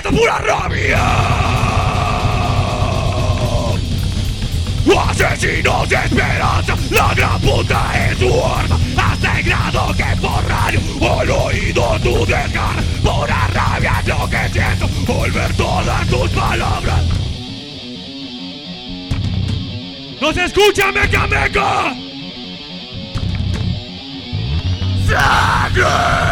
esto es pura rabia. Asesinos de esperanza, la gran puta es su arma. Hasta el grado que por radio al oído tú descargas. Pura rabia es lo que siento al ver todas tus palabras. ¡No se escucha, meca meca! ¡Sangre!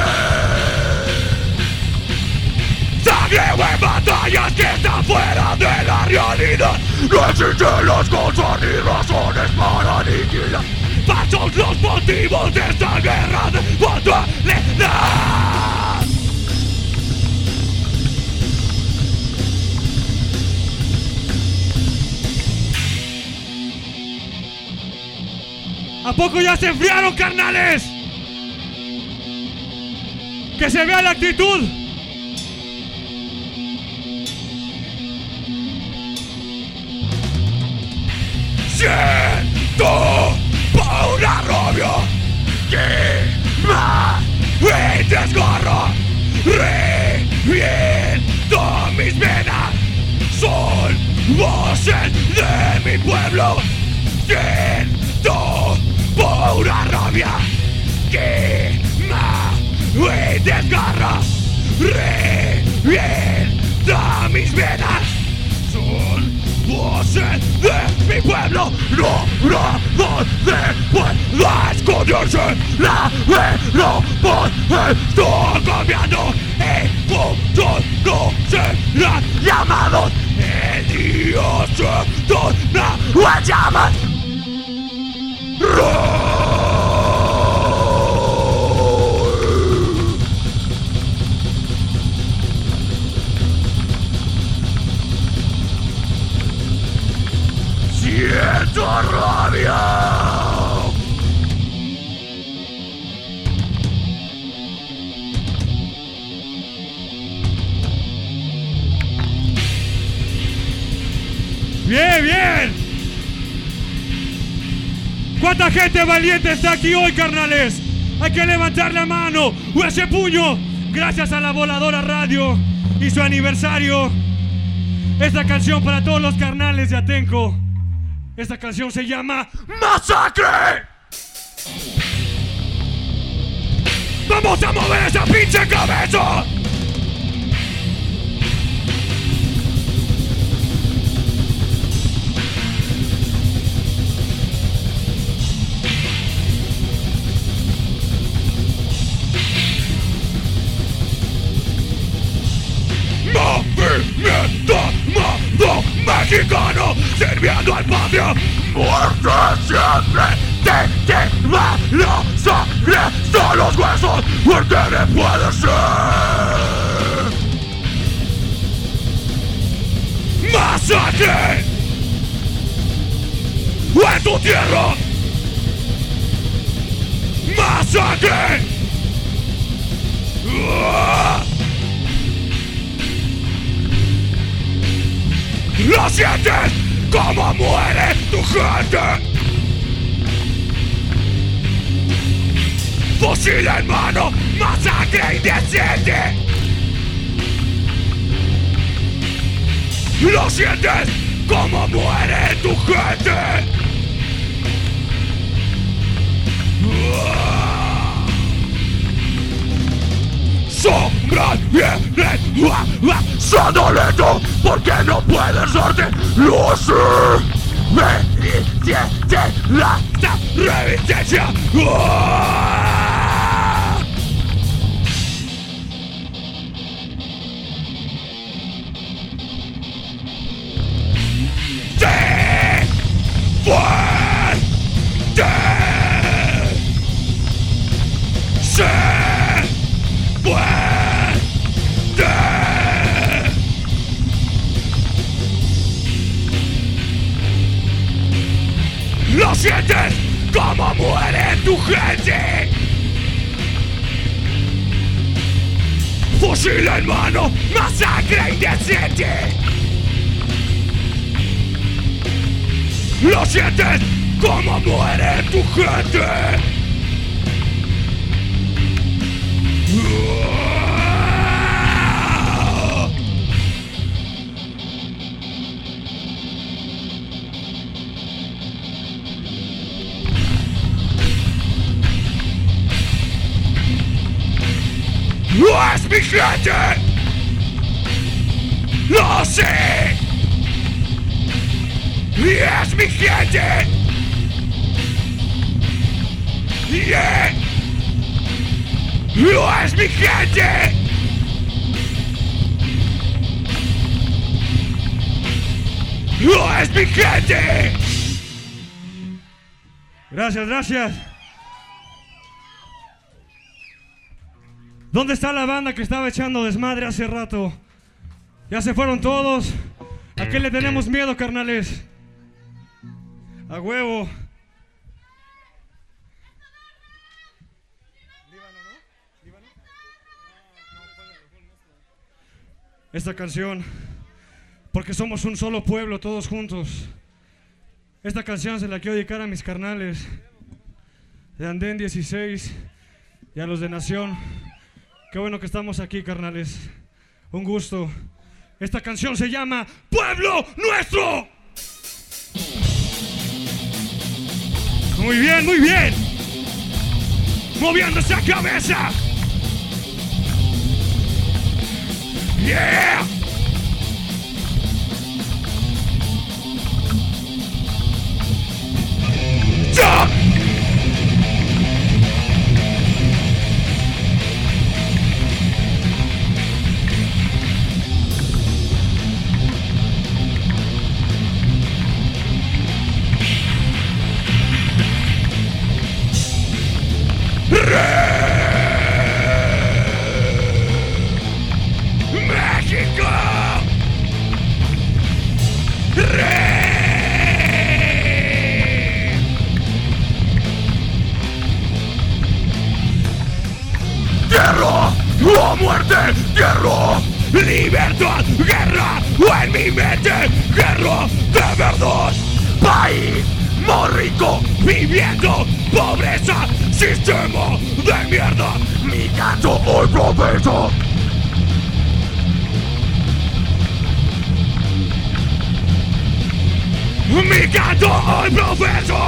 ¡Sangre en batallas que están fuera de la realidad! No existen las cosas ni razones para aniquilar. Pasos los motivos de esta guerra de brutalidad. ¿A poco ya se enfriaron, carnales? ¡Que se vea la actitud! Siento pura rabia que me desgarra. Reviento mis venas. Son voces de mi pueblo. Siento pura rabia que me desgarra. Revienta mis venas. Son voces de mi pueblo. No pueda esconderse. La Europa está cambiando. Y muchos no serán llamados. El día se torna en llamas. Siento rabia. Bien, bien. ¿Cuánta gente valiente está aquí hoy, carnales? Hay que levantar la mano o ese puño. Gracias a la Voladora Radio y su aniversario. Esta canción para todos los carnales de Atenco. Esta canción se llama ¡Masacre! ¡Vamos a mover esa pinche cabeza! Movimiento Mundo Mexicano, sirviendo al patria. Muerte siempre te quema la sangre, son los huesos, porque le puede ser. Masacre en tu tierra. Masacre. ¿Lo sientes? ¿Cómo muere tu gente? Fusil en mano, masacre indecente. ¿Lo sientes? ¿Cómo muere tu gente? Sombras vienen avanzando lento, porque no puedes darte luz. Resistencia, la resistencia. ¿Lo sientes? ¿Cómo muere tu gente? Fusil en mano, masacre indecente. ¿Lo sientes? ¿Cómo muere tu gente? es mi gente. Lo sé. Y es mi gente. Yeah. Lo es mi gente. Lo es mi gente. Gracias, gracias. ¿Dónde está la banda que estaba echando desmadre hace rato? Ya se fueron todos. ¿A qué le tenemos miedo, carnales? A huevo. Esta canción, porque somos un solo pueblo todos juntos. Esta canción se la quiero dedicar a mis carnales de Andén 16 y a los de Nación. Qué bueno que estamos aquí, carnales. Un gusto. Esta canción se llama Pueblo Nuestro. Muy bien, muy bien. Moviendo esa cabeza. Yeah. Jump. México. Tierra o muerte, tierra, libertad, guerra, o en mi mente, guerra de verdad. País muy rico, viviendo pobreza, sistema de mierda. Mi canto hoy profeso. Mi canto hoy profeso.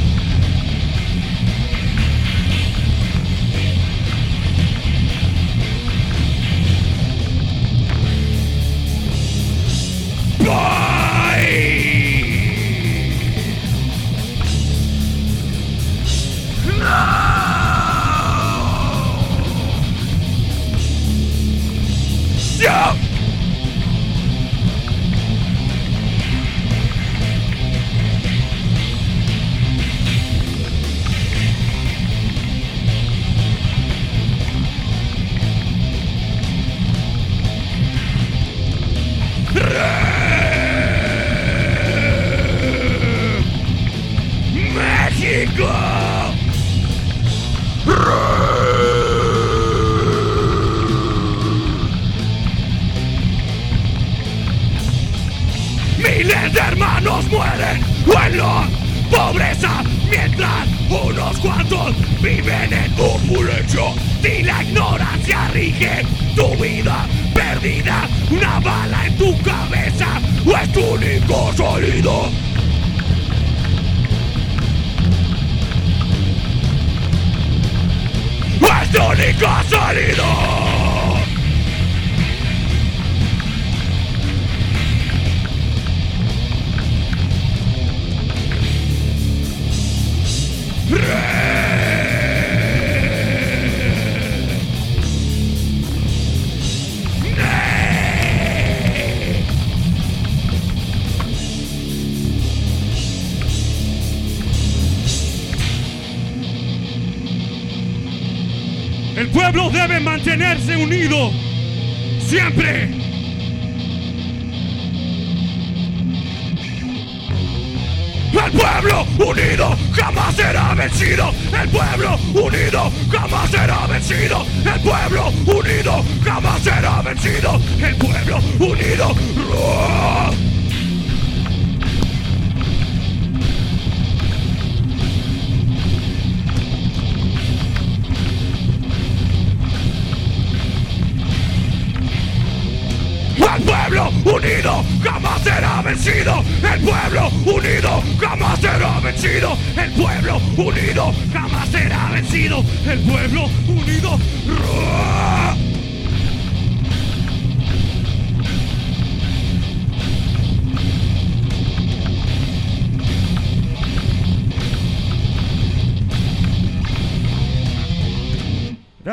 Yeah. México. Miles de hermanos mueren en la pobreza, mientras unos cuantos viven en opulencia. Si la ignorancia rige tu vida perdida, una bala en tu cabeza o es tu único sólido. Es tu único sólido. El pueblo debe mantenerse unido siempre. El pueblo unido jamás será vencido. El pueblo unido jamás será vencido. El pueblo unido jamás será vencido. El pueblo unido. El pueblo unido jamás será vencido. El pueblo unido jamás será vencido. El pueblo unido jamás será vencido. El pueblo unido.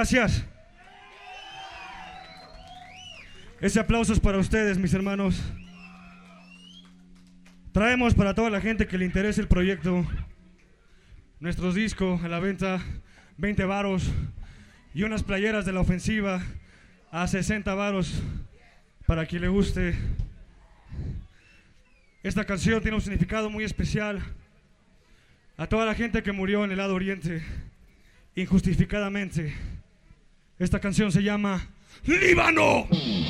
Gracias. Ese aplauso es para ustedes, mis hermanos. Traemos para toda la gente que le interese el proyecto nuestros discos a la venta, 20 varos, y unas playeras de la ofensiva a 60 varos para quien le guste. Esta canción tiene un significado muy especial a toda la gente que murió en el lado oriente injustificadamente. Esta canción se llama Líbano.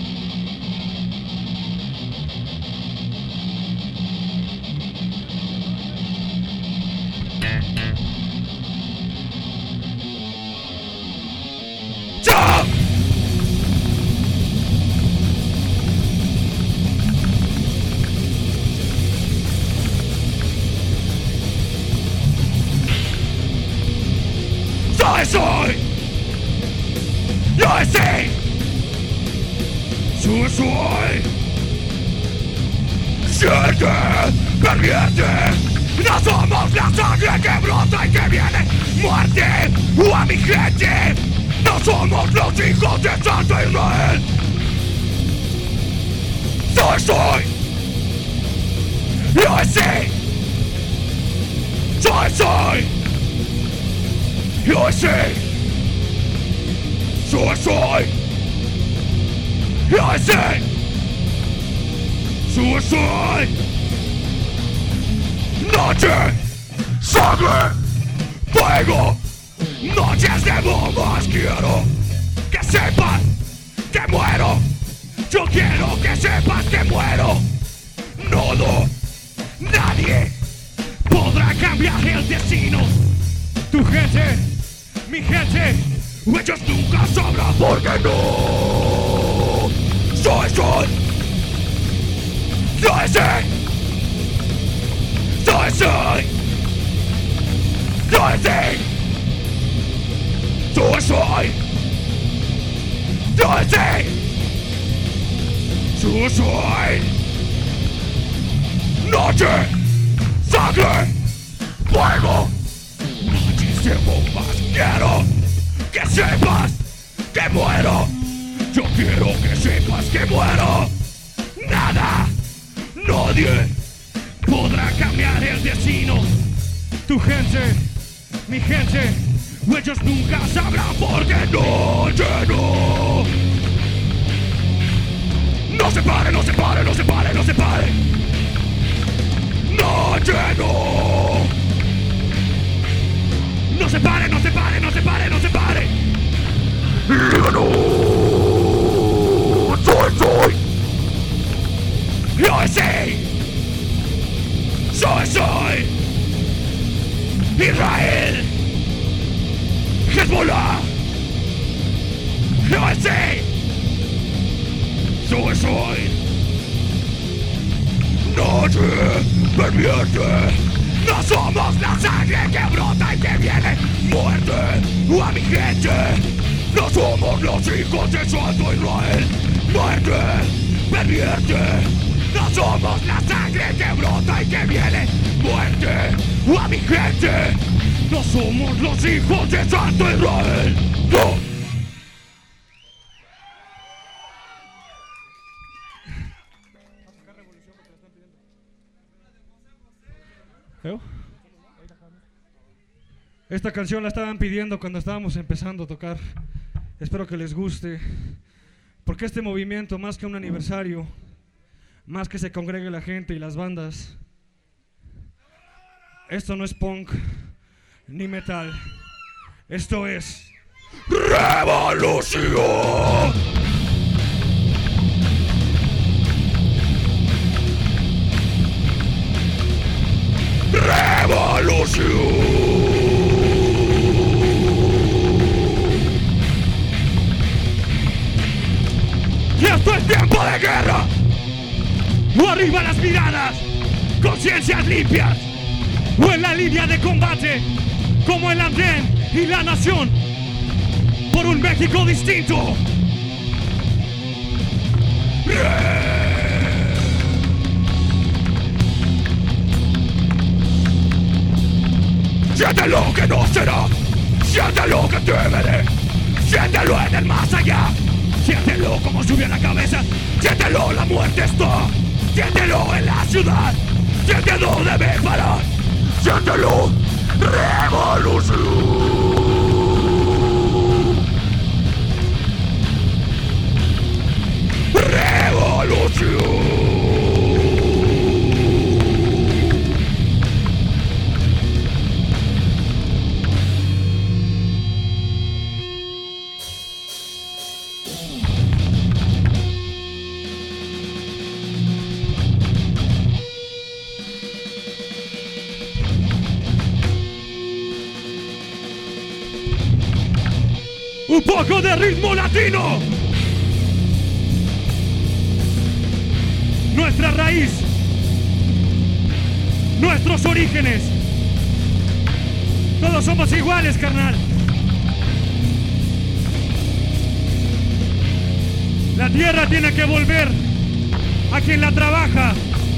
¡Chao! Soy, yo sé, soy, siente, pervierte, no somos la sangre que brota y que viene, muerte a mi gente, no somos los hijos de Santo Israel. Soy, yo sé, soy. Yo sé, soy, yo sé, soy, noche, sangre, fuego, noches de bombas. Quiero que sepas que muero, yo quiero que sepas que muero. No, nadie podrá cambiar el destino. Tu gente, mi gente, ellos nunca sabrán por qué no. Soy, noche, sangre, fuego, noches de bombas. Quiero que sepas que muero. Yo quiero que sepas que muero. Nada, nadie podrá cambiar el destino. Tu gente, mi gente, ellos nunca sabrán por qué no. No se pare, no se pare, no se pare, no se pare. No, no se pare, no se pare, no se pare, no se pare. Líbano, soy. Yo sé, soy. Israel, Hezbollah. Yo sé, soy. Noche, pervierte. No somos la sangre que brota y que viene. Muerte a mi gente. No somos los hijos de Santo Israel. Muerte, pervierte. No somos la sangre que brota y que viene. Muerte a mi gente. No somos los hijos de Santo Israel. No. Esta canción la estaban pidiendo cuando estábamos empezando a tocar. Espero que les guste, porque este movimiento, más que un aniversario, más que se congregue la gente y las bandas, esto no es punk ni metal, esto es revolución. Revolución. Y esto es tiempo de guerra. O arriba las miradas, conciencias limpias, o en la línea de combate, como el andén y la nación, por un México distinto. Siente lo que no será, siente lo que te veré, Siéntelo en el más allá. Siéntelo como sube a la cabeza. Siéntelo, la muerte está. Siéntelo en la ciudad. Siéntelo, debe parar. Siéntelo, revolución. Revolución. Un poco de ritmo latino. Nuestra raíz. Nuestros orígenes. Todos somos iguales, carnal. La tierra tiene que volver a quien la trabaja.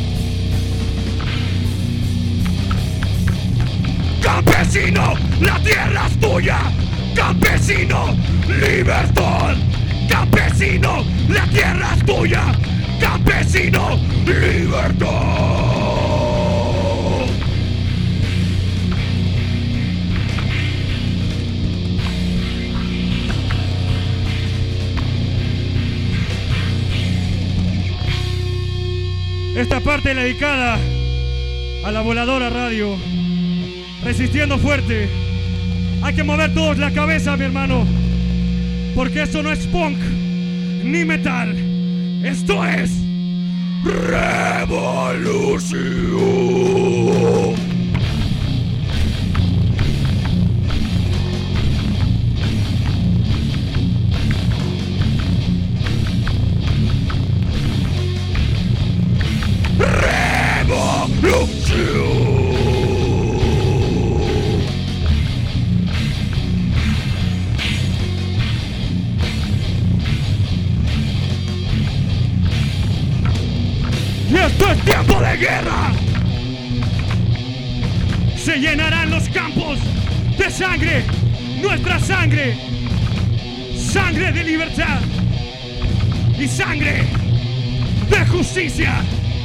Campesino, la tierra es tuya. Campesino, libertad. Campesino, la tierra es tuya. Campesino, libertad. Esta parte es dedicada a la Voladora Radio. Resistiendo fuerte. Hay que mover todos la cabeza, mi hermano, porque esto no es punk ni metal. Esto es revolución. Revolución. Y esto es tiempo de guerra. Se llenarán los campos de sangre, nuestra sangre, sangre de libertad y sangre de justicia.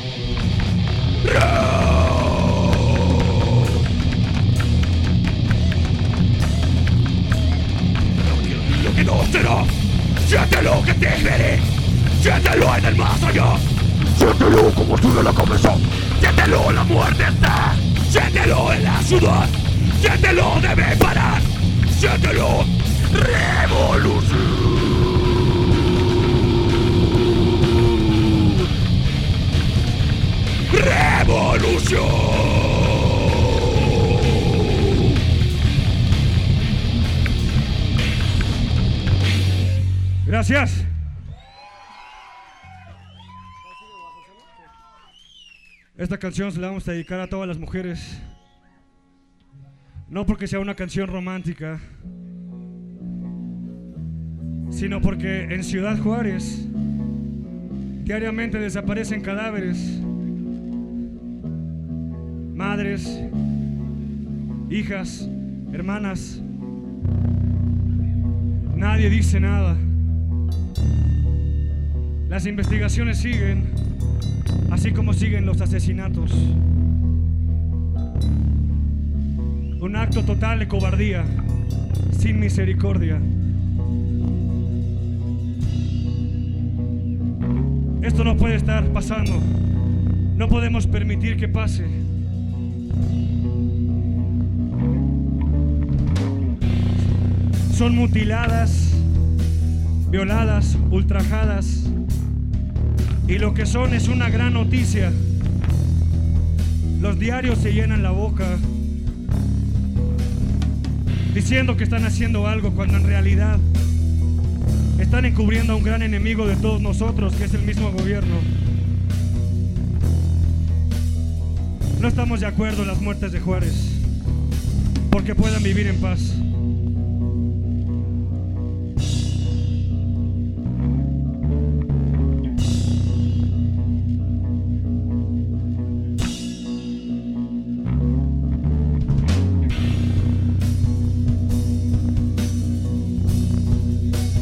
Lo que no será, siéntelo que te veré, siéntelo en el más allá. Siéntelo como sube la cabeza. Siéntelo, la muerte está. Siéntelo en la ciudad. Siéntelo, debe parar. Siéntelo, revolución. Revolución. Gracias. Esta canción se la vamos a dedicar a todas las mujeres. No porque sea una canción romántica, sino porque en Ciudad Juárez diariamente desaparecen cadáveres. Madres, hijas, hermanas. Nadie dice nada. Las investigaciones siguen, así como siguen los asesinatos. Un acto total de cobardía, sin misericordia. Esto no puede estar pasando. No podemos permitir que pase. Son mutiladas, violadas, ultrajadas. Y lo que son es una gran noticia. Los diarios se llenan la boca diciendo que están haciendo algo, cuando en realidad están encubriendo a un gran enemigo de todos nosotros, que es el mismo gobierno. No estamos de acuerdo en las muertes de Juárez, porque puedan vivir en paz.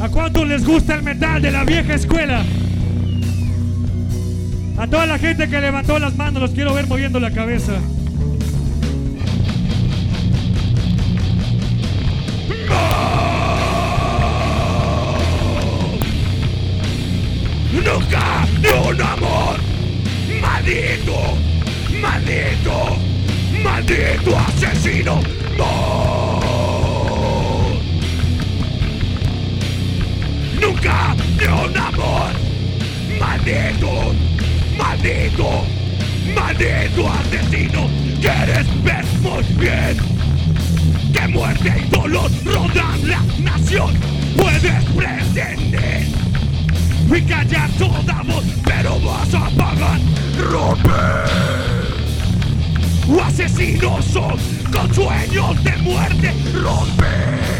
¿A cuántos les gusta el metal de la vieja escuela? A toda la gente que levantó las manos, los quiero ver moviendo la cabeza. Nunca ni un amor. Maldito, maldito, maldito asesino. No. Nunca ni un amor. Maldito, maldito, maldito asesino. Quieres ver muy bien que muerte y dolor rodean la nación. Puedes pretender y callar toda voz, pero vas a pagar. Romper. Asesinos son con sueños de muerte. Romper.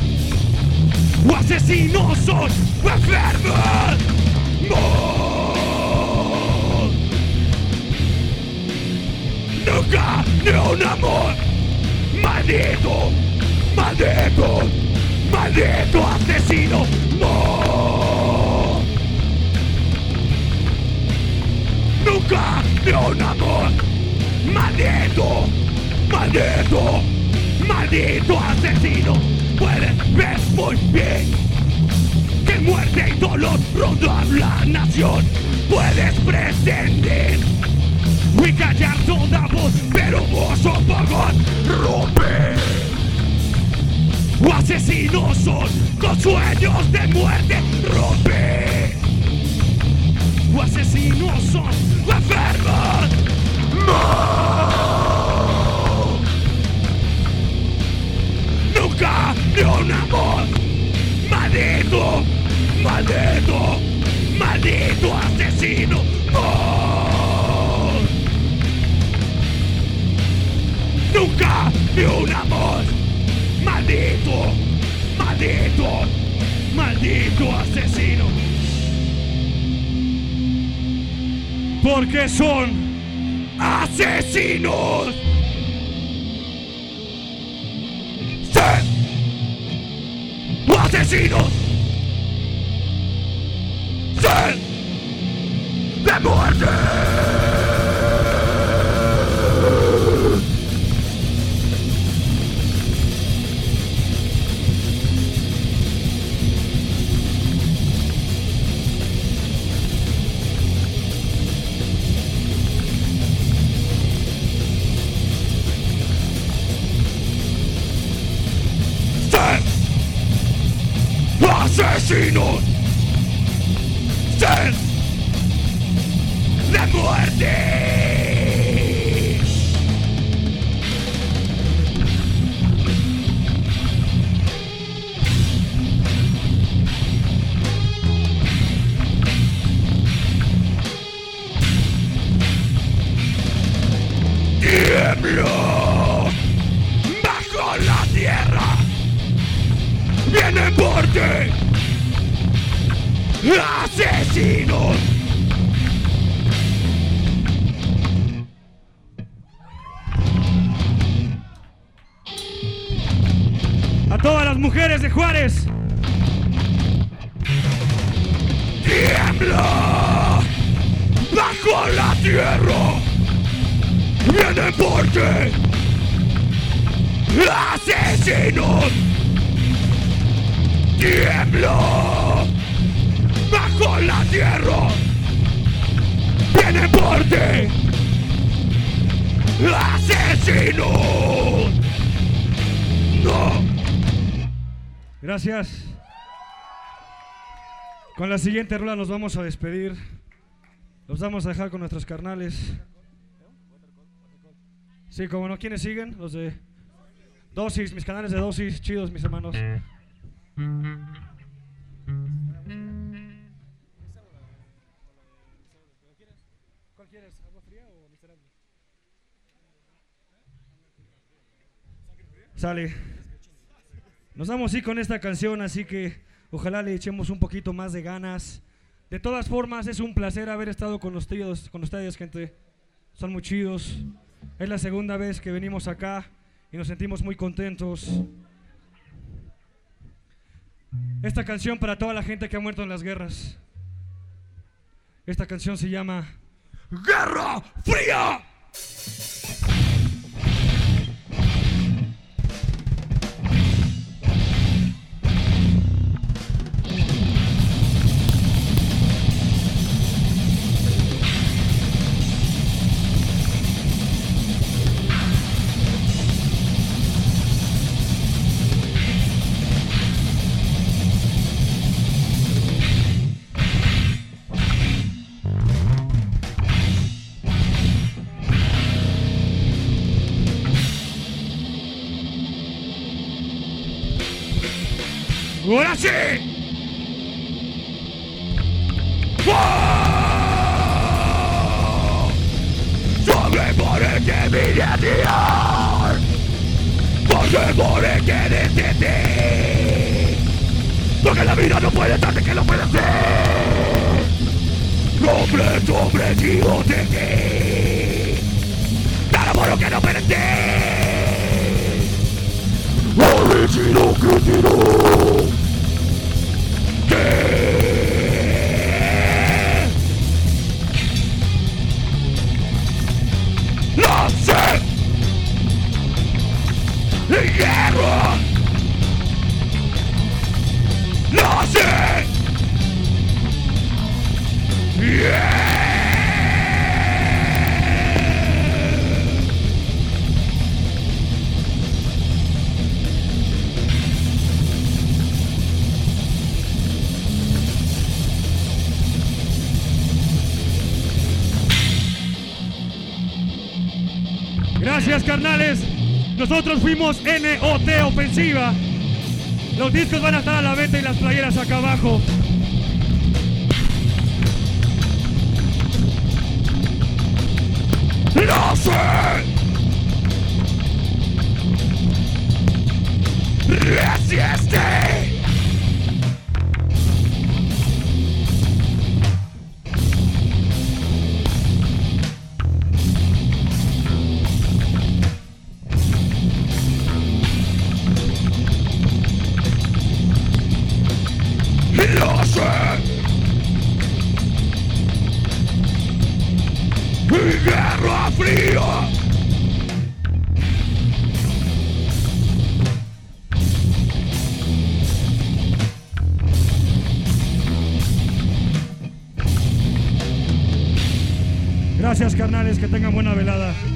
Asesinos son enfermos. No. Nunca ni un amor. Maldito, maldito, maldito asesino. No. Nunca ni un amor. Maldito, maldito, maldito asesino. Puedes ver muy bien que muerte y dolor rodean la nación. Puedes pretender y callar toda voz, pero vos apagar. Romper. Asesinos son con sueños de muerte. Romper. Asesinos son enfermos. No. Nunca ni un amor. Maldito, maldito, maldito asesino. No. Nunca ni un amor. Maldito, maldito, maldito asesino. Porque son asesinos. Sí. Asesinos. Sí. De muerte. Asesinos. Sed de muerte. Tiembla bajo la tierra. Vienen por ti. ¡Asesinos! a todas las mujeres de Juárez. ¡Tiembla! ¡Bajo la tierra! ¡Vienen por ti! ¡Asesinos! ¡Tiembla! ¡Bajo la tierra! ¡Vienen por ti! ¡Asesinos! ¡No! Gracias. Con la siguiente rola nos vamos a despedir. Los vamos a dejar con nuestros carnales. Sí, como no, ¿quiénes siguen? Los de Dosis, mis canales de Dosis, chidos mis hermanos. ¿Cuál quieres? ¿Agua fría o miserable? Sale. Nos vamos así con esta canción, así que ojalá le echemos un poquito más de ganas. De todas formas, es un placer haber estado con ustedes, gente. Son muy chidos. Es la segunda vez que venimos acá y nos sentimos muy contentos. Esta canción para toda la gente que ha muerto en las guerras. Esta canción se llama Guerra Fría. ¡Ahora sí! ¡Oh! ¡Sobre por el que vine a tirar! ¡Porque por el que decidí! Porque la vida no puede estar de que lo puede ser. Completo objetivo de ti. Pero por lo que no permití. Original Crítico. ¡No sé! ¡Guerra! ¡No sé! ¡Yeah! Gracias, carnales. Nosotros fuimos NOT Ofensiva. Los discos van a estar a la venta y las playeras acá abajo. ¡No sé! ¡Resiste! ¡No sé! ¡Guerra Fría! Gracias, carnales, que tengan buena velada.